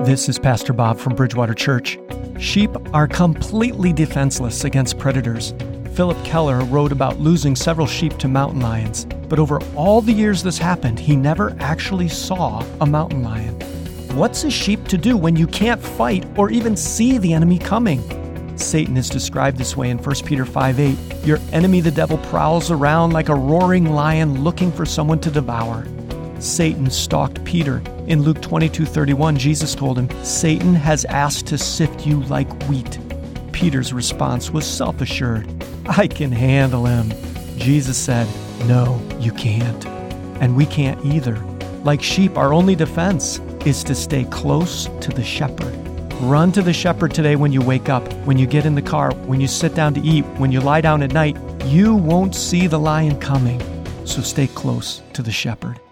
This is Pastor Bob from Bridgewater Church. Sheep are completely defenseless against predators. Philip Keller wrote about losing several sheep to mountain lions, but over all the years this happened, he never actually saw a mountain lion. What's a sheep to do when you can't fight or even see the enemy coming? Satan is described this way in 1 Peter 5:8. Your enemy, the devil, prowls around like a roaring lion looking for someone to devour. Satan stalked Peter. In Luke 22:31, Jesus told him, Satan has asked to sift you like wheat. Peter's response was self-assured. I can handle him. Jesus said, no, you can't. And we can't either. Like sheep, our only defense is to stay close to the shepherd. Run to the shepherd today when you wake up, when you get in the car, when you sit down to eat, when you lie down at night. You won't see the lion coming, so stay close to the shepherd.